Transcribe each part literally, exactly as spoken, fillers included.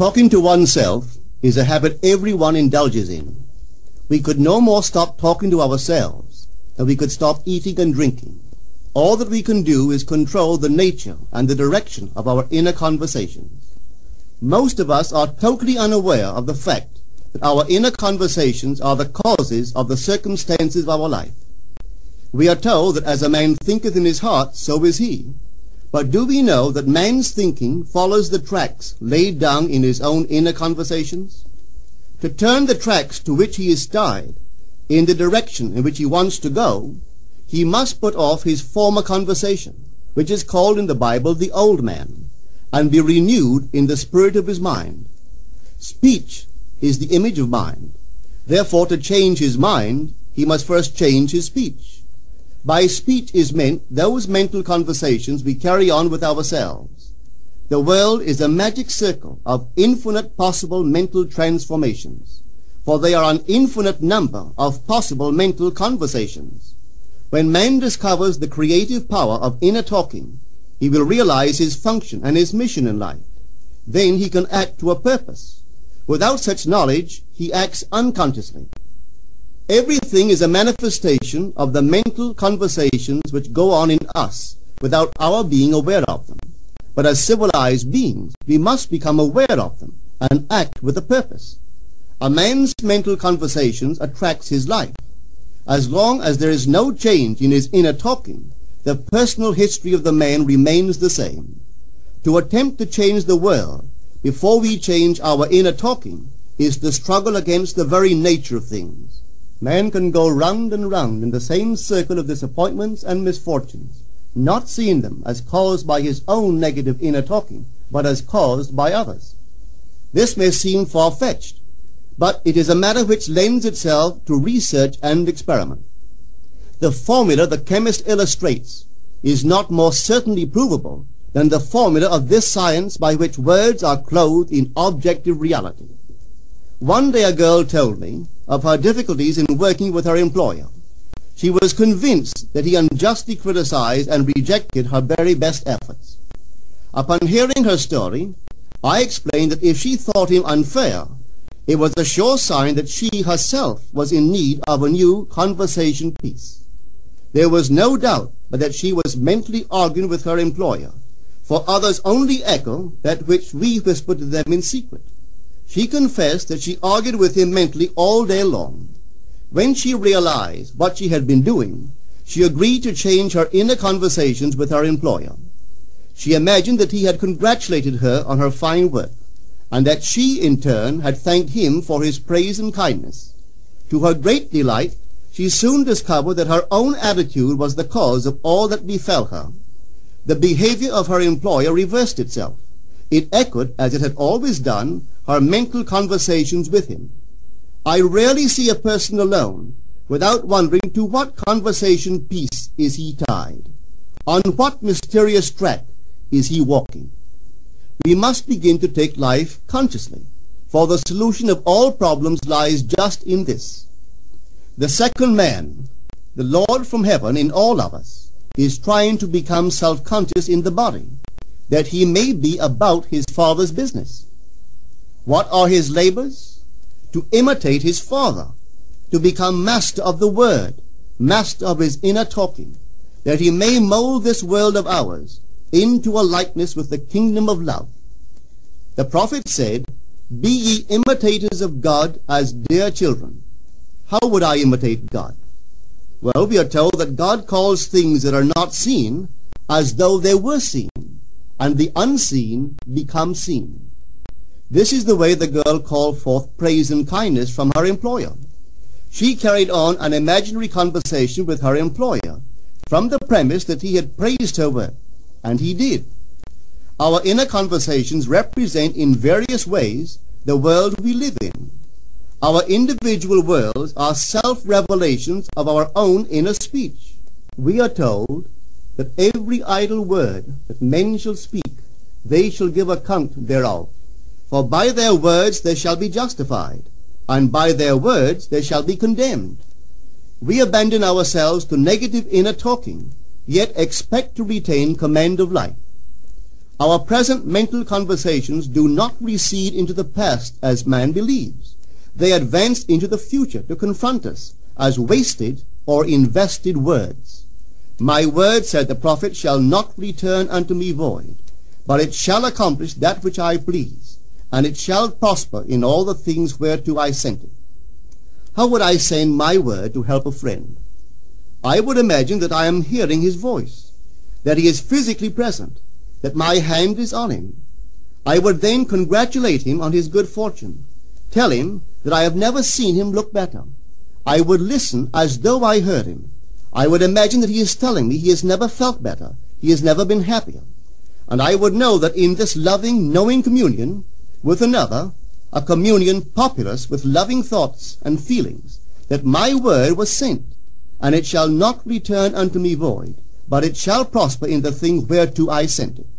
Talking to oneself is a habit everyone indulges in. We could no more stop talking to ourselves than we could stop eating and drinking. All that we can do is control the nature and the direction of our inner conversations. Most of us are totally unaware of the fact that our inner conversations are the causes of the circumstances of our life. We are told that as a man thinketh in his heart, so is he. But do we know that man's thinking follows the tracks laid down in his own inner conversations? To turn the tracks to which he is tied in the direction in which he wants to go, he must put off his former conversation, which is called in the Bible the old man, and be renewed in the spirit of his mind. Speech is the image of mind. Therefore, to change his mind, he must first change his speech. By speech is meant those mental conversations we carry on with ourselves. The world is a magic circle of infinite possible mental transformations, for there are an infinite number of possible mental conversations. When man discovers the creative power of inner talking, he will realize his function and his mission in life. Then he can act to a purpose. Without such knowledge, he acts unconsciously. Everything is a manifestation of the mental conversations which go on in us without our being aware of them. But as civilized beings, we must become aware of them and act with a purpose. A man's mental conversations attracts his life. As long as there is no change in his inner talking, the personal history of the man remains the same. To attempt to change the world before we change our inner talking is the struggle against the very nature of things. Man can go round and round in the same circle of disappointments and misfortunes, not seeing them as caused by his own negative inner talking, but as caused by others. This may seem far-fetched, but it is a matter which lends itself to research and experiment. The formula the chemist illustrates is not more certainly provable than the formula of this science by which words are clothed in objective reality. One day a girl told me of her difficulties in working with her employer. She was convinced that he unjustly criticized and rejected her very best efforts. Upon hearing her story, I explained that if she thought him unfair, it was a sure sign that she herself was in need of a new conversation piece. There was no doubt but that she was mentally arguing with her employer, for others only echo that which we whisper to them in secret. She confessed that she argued with him mentally all day long. When she realized what she had been doing, she agreed to change her inner conversations with her employer. She imagined that he had congratulated her on her fine work, and that she, in turn, had thanked him for his praise and kindness. To her great delight, she soon discovered that her own attitude was the cause of all that befell her. The behavior of her employer reversed itself. It echoed, as it had always done, her mental conversations with him. I rarely see a person alone without wondering to what conversation piece is he tied. On what mysterious track is he walking? We must begin to take life consciously, for the solution of all problems lies just in this. The second man, the Lord from heaven in all of us, is trying to become self-conscious in the body, that he may be about his Father's business. What are his labors? To imitate his Father, to become master of the Word, master of his inner talking, that he may mold this world of ours into a likeness with the kingdom of love. The prophet said, "Be ye imitators of God as dear children." How would I imitate God? Well, we are told that God calls things that are not seen as though they were seen, and the unseen become seen. This is the way the girl called forth praise and kindness from her employer. She carried on an imaginary conversation with her employer from the premise that he had praised her work, and he did. Our inner conversations represent in various ways the world we live in. Our individual worlds are self-revelations of our own inner speech. We are told that every idle word that men shall speak, they shall give account thereof. For by their words they shall be justified, and by their words they shall be condemned. We abandon ourselves to negative inner talking, yet expect to retain command of life. Our present mental conversations do not recede into the past as man believes. They advance into the future to confront us as wasted or invested words. My word, said the prophet, shall not return unto me void, but it shall accomplish that which I please, and it shall prosper in all the things whereto I sent it. How would I send my word to help a friend? I would imagine that I am hearing his voice, that he is physically present, that my hand is on him. I would then congratulate him on his good fortune, tell him that I have never seen him look better. I would listen as though I heard him. I would imagine that he is telling me he has never felt better, he has never been happier. And I would know that in this loving, knowing communion with another, a communion populous with loving thoughts and feelings, that my word was sent, and it shall not return unto me void, but it shall prosper in the thing whereto I sent it.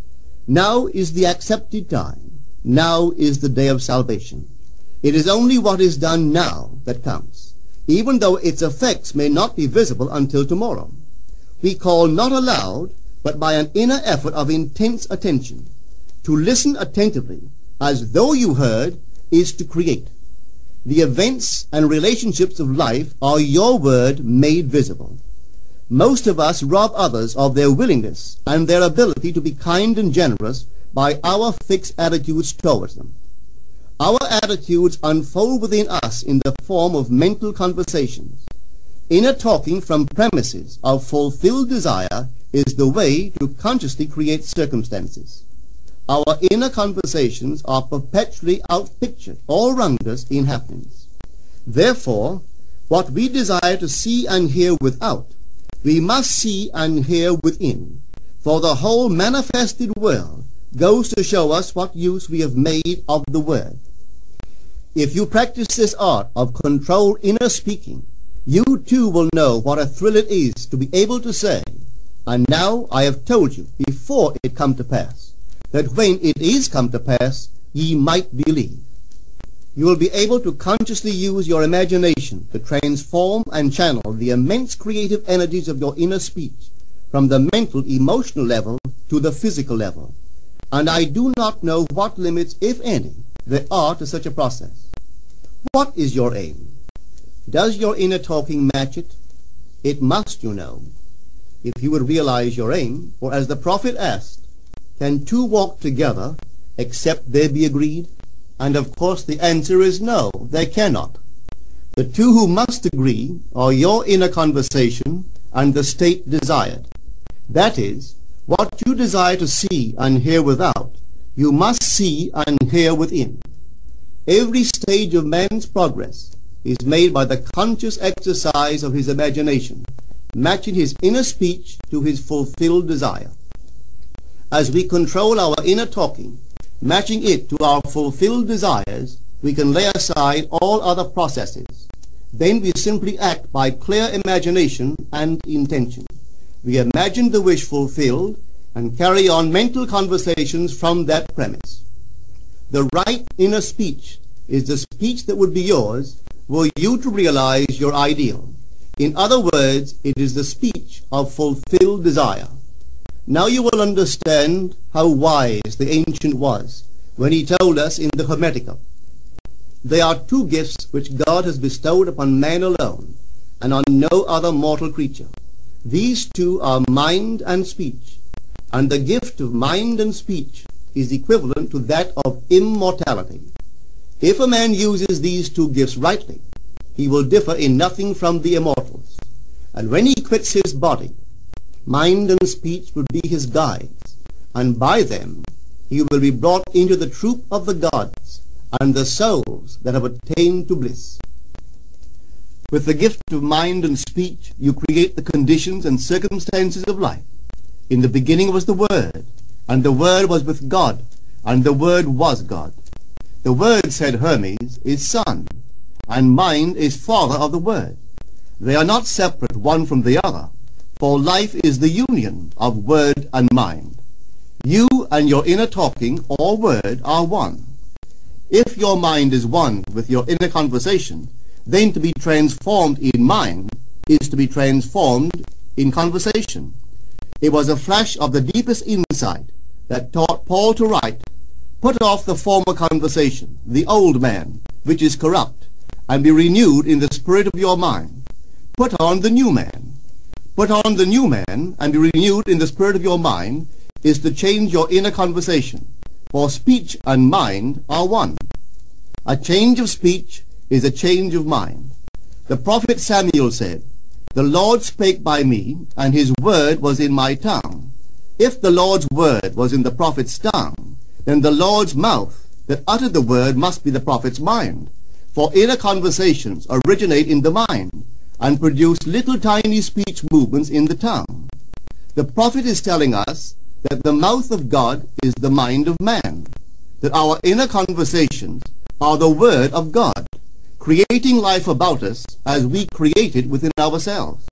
Now is the accepted time. Now is the day of salvation. It is only what is done now that counts, even though its effects may not be visible until tomorrow. We call not aloud, but by an inner effort of intense attention. To listen attentively, as though you heard, is to create. The events and relationships of life are your word made visible. Most of us rob others of their willingness and their ability to be kind and generous by our fixed attitudes towards them. Our attitudes unfold within us in the form of mental conversations. Inner talking from premises of fulfilled desire is the way to consciously create circumstances. Our inner conversations are perpetually outpictured all around us in happenings. Therefore, what we desire to see and hear without, we must see and hear within, for the whole manifested world goes to show us what use we have made of the word. If you practice this art of controlled inner speaking, you too will know what a thrill it is to be able to say, and now I have told you before it come to pass, that when it is come to pass, ye might believe. You will be able to consciously use your imagination to transform and channel the immense creative energies of your inner speech from the mental, emotional level to the physical level. And I do not know what limits, if any, there are to such a process. What is your aim? Does your inner talking match it? It must, you know. If you would realize your aim, or as the prophet asked, can two walk together except they be agreed? And of course the answer is no, they cannot. The two who must agree are your inner conversation and the state desired. That is, what you desire to see and hear without, you must see and hear within. Every stage of man's progress is made by the conscious exercise of his imagination, matching his inner speech to his fulfilled desire. As we control our inner talking, matching it to our fulfilled desires, we can lay aside all other processes. Then we simply act by clear imagination and intention. We imagine the wish fulfilled and carry on mental conversations from that premise. The right inner speech is the speech that would be yours were you to realize your ideal. In other words, it is the speech of fulfilled desire. Now you will understand how wise the ancient was when he told us in the Hermetica, there are two gifts which God has bestowed upon man alone and on no other mortal creature. These two are mind and speech, and the gift of mind and speech is equivalent to that of immortality. If a man uses these two gifts rightly, he will differ in nothing from the immortals. And when he quits his body, mind and speech will be his guides, and by them he will be brought into the troop of the gods and the souls that have attained to bliss. With the gift of mind and speech, you create the conditions and circumstances of life. In the beginning was the Word, and the Word was with God, and the Word was God. The Word, said Hermes, is Son, and mind is Father of the Word. They are not separate one from the other, for life is the union of word and mind. You and your inner talking or word are one. If your mind is one with your inner conversation, then to be transformed in mind is to be transformed in conversation. It was a flash of the deepest insight that taught Paul to write, "Put off the former conversation, the old man, which is corrupt, and be renewed in the spirit of your mind. Put on the new man." Put on the new man and be renewed in the spirit of your mind is to change your inner conversation, for speech and mind are one. A change of speech is a change of mind. The prophet Samuel said, "The Lord spake by me, and his word was in my tongue." If the Lord's word was in the prophet's tongue, then the Lord's mouth that uttered the word must be the prophet's mind. For inner conversations originate in the mind and produce little tiny speech movements in the tongue. The prophet is telling us that the mouth of God is the mind of man, that our inner conversations are the word of God, creating life about us as we create it within ourselves.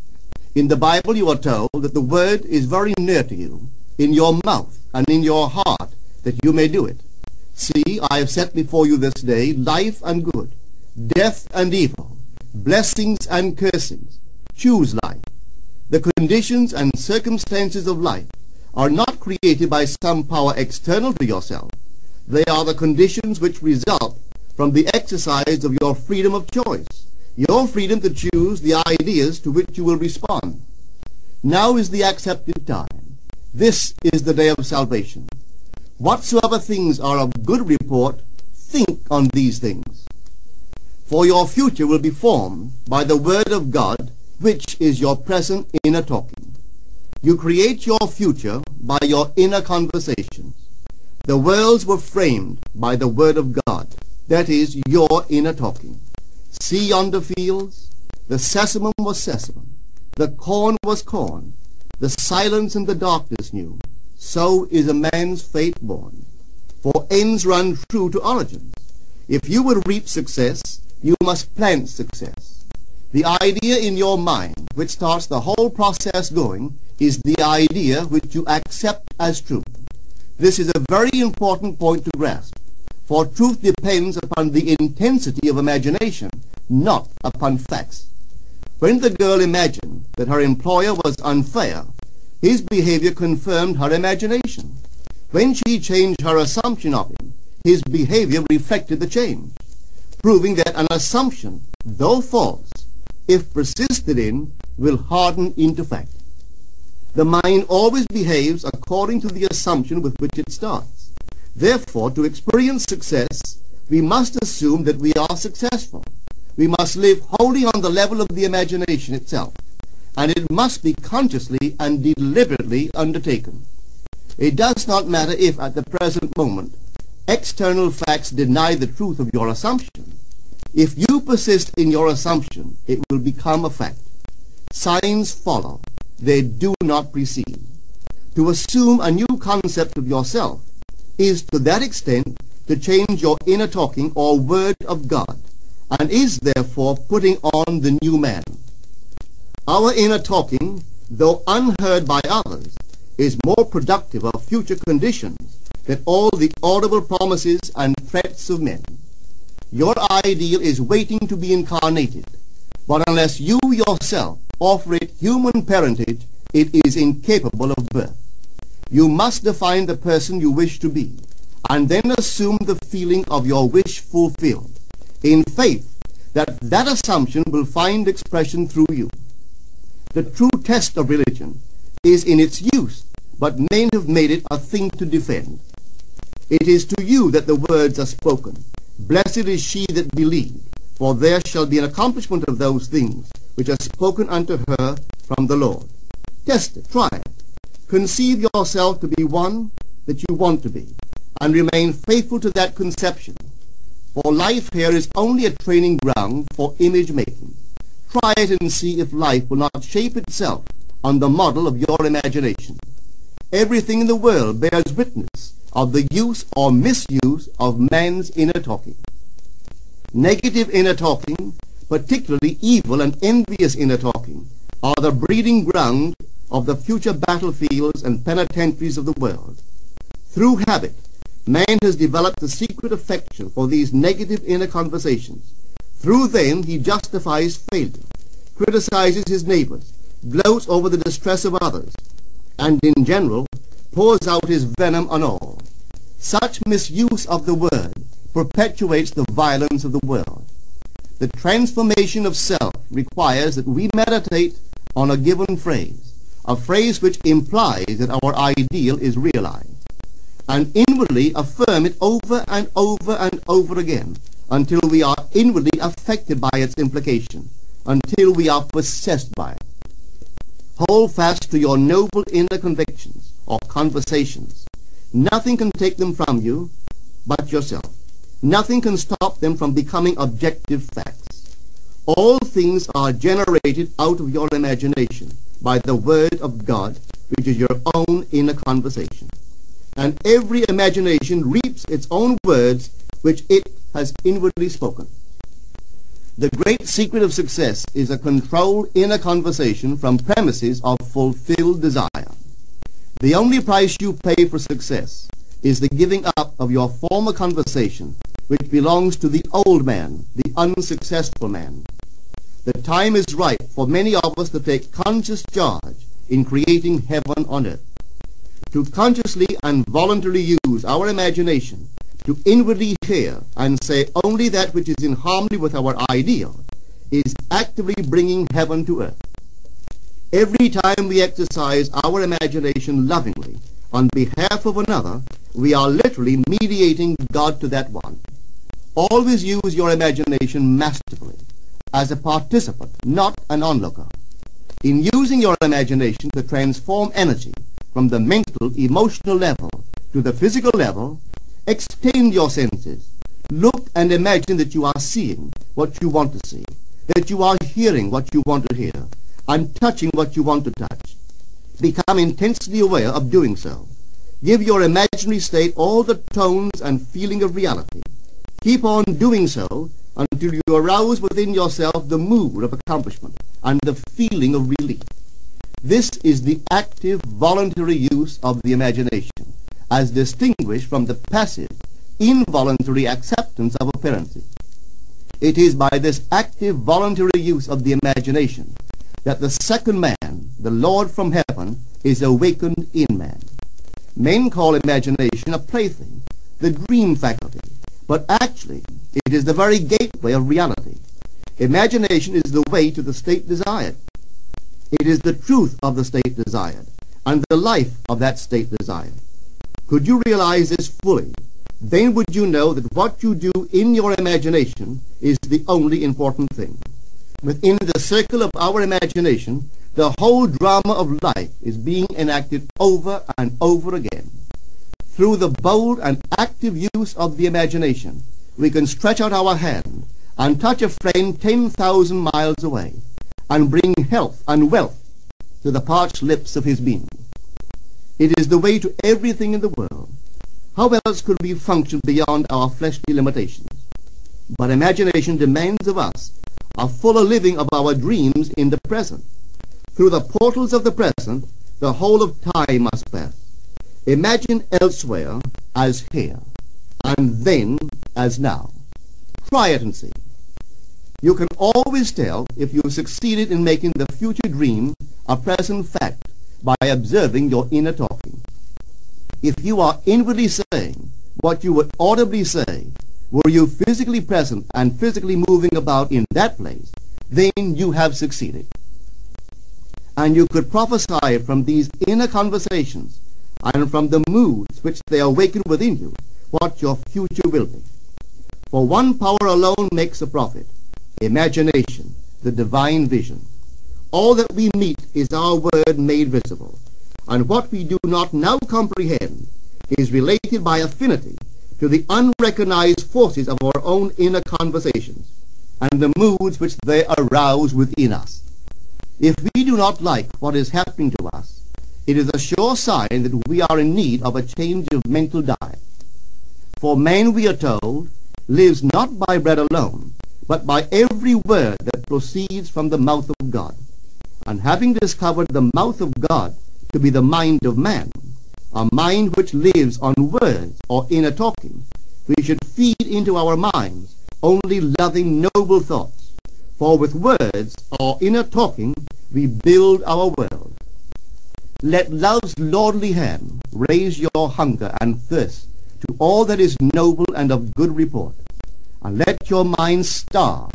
In the Bible you are told that the word is very near to you, in your mouth and in your heart, that you may do it. "See, I have set before you this day life and good, death and evil, blessings and cursings. Choose life." The conditions and circumstances of life are not created by some power external to yourself. They are the conditions which result from the exercise of your freedom of choice, your freedom to choose the ideas to which you will respond. Now is the accepted time. This is the day of salvation. Whatsoever things are of good report, think on these things. For your future will be formed by the word of God, which is your present inner talking. You create your future by your inner conversations. The worlds were framed by the word of God, that is, your inner talking. See yonder fields? The sesamum was sesamum, the corn was corn, the silence and the darkness knew. So is a man's fate born. For ends run true to origins. If you would reap success, you must plant success. The idea in your mind which starts the whole process going is the idea which you accept as truth. This is a very important point to grasp, for truth depends upon the intensity of imagination, not upon facts. When the girl imagined that her employer was unfair, his behavior confirmed her imagination. When she changed her assumption of him, his behavior reflected the change, proving that an assumption, though false, if persisted in, will harden into fact. The mind always behaves according to the assumption with which it starts. Therefore, to experience success, we must assume that we are successful. We must live wholly on the level of the imagination itself, and it must be consciously and deliberately undertaken. It does not matter if, at the present moment, external facts deny the truth of your assumption. If you persist in your assumption, it will become a fact. Signs follow. They do not precede. To assume a new concept of yourself is to that extent to change your inner talking or word of God, and is therefore putting on the new man. Our inner talking, though unheard by others, is more productive of future conditions than all the audible promises and threats of men. Your ideal is waiting to be incarnated, but unless you yourself offer it human parentage, it is incapable of birth. You must define the person you wish to be, and then assume the feeling of your wish fulfilled, in faith that that assumption will find expression through you. The true test of religion is in its use, but men have made it a thing to defend. It is to you that the words are spoken. Blessed is she that believed, for there shall be an accomplishment of those things which are spoken unto her from the Lord. Test it, try it. Conceive yourself to be one that you want to be, and remain faithful to that conception. For life here is only a training ground for image making. Try it and see if life will not shape itself on the model of your imagination. Everything in the world bears witness of the use or misuse of man's inner talking. Negative inner talking, particularly evil and envious inner talking, are the breeding ground of the future battlefields and penitentiaries of the world. Through habit, man has developed a secret affection for these negative inner conversations. Through them he justifies failure, criticizes his neighbors, gloats over the distress of others, and in general pours out his venom on all. Such misuse of the word perpetuates the violence of the world. The transformation of self requires that we meditate on a given phrase, a phrase which implies that our ideal is realized, and inwardly affirm it over and over and over again until we are inwardly affected by its implication, until we are possessed by it. Hold fast to your noble inner convictions or conversations. Nothing can take them from you but yourself. Nothing can stop them from becoming objective facts. All things are generated out of your imagination by the Word of God, which is your own inner conversation. And every imagination reaps its own words which it has inwardly spoken. The great secret of success is a controlled inner conversation from premises of fulfilled desire. The only price you pay for success is the giving up of your former conversation, which belongs to the old man, the unsuccessful man. The time is ripe for many of us to take conscious charge in creating heaven on earth. To consciously and voluntarily use our imagination to inwardly hear and say only that which is in harmony with our ideal is actively bringing heaven to earth. Every time we exercise our imagination lovingly on behalf of another, we are literally mediating God to that one. Always use your imagination masterfully, as a participant, not an onlooker. In using your imagination to transform energy from the mental, emotional level to the physical level, extend your senses. Look and imagine that you are seeing what you want to see, that you are hearing what you want to hear, and touching what you want to touch. Become intensely aware of doing so. Give your imaginary state all the tones and feeling of reality. Keep on doing so until you arouse within yourself the mood of accomplishment and the feeling of relief. This is the active, voluntary use of the imagination, as distinguished from the passive, involuntary acceptance of appearances. It is by this active, voluntary use of the imagination that the second man, the Lord from heaven, is awakened in man. Men call imagination a plaything, the dream faculty, but actually it is the very gateway of reality. Imagination is the way to the state desired. It is the truth of the state desired, and the life of that state desired. Could you realize this fully, then would you know that what you do in your imagination is the only important thing. Within the circle of our imagination, the whole drama of life is being enacted over and over again. Through the bold and active use of the imagination, we can stretch out our hand and touch a friend ten thousand miles away and bring health and wealth to the parched lips of his being. It is the way to everything in the world. How else could we function beyond our fleshly limitations? But imagination demands of us a fuller living of our dreams in the present. Through the portals of the present, the whole of time must pass. Imagine elsewhere as here, and then as now. Try it and see. You can always tell if you have succeeded in making the future dream a present fact by observing your inner talking. If you are inwardly saying what you would audibly say, were you physically present and physically moving about in that place, then you have succeeded. And you could prophesy from these inner conversations and from the moods which they awaken within you what your future will be. For one power alone makes a prophet, imagination, the divine vision. All that we meet is our word made visible, and what we do not now comprehend is related by affinity to the unrecognized forces of our own inner conversations and the moods which they arouse within us. If we do not like what is happening to us, it is a sure sign that we are in need of a change of mental diet. For man, we are told, lives not by bread alone, but by every word that proceeds from the mouth of God. And having discovered the mouth of God to be the mind of man, a mind which lives on words or inner talking, we should feed into our minds only loving, noble thoughts. For with words or inner talking we build our world. Let love's lordly hand raise your hunger and thirst to all that is noble and of good report, and let your minds starve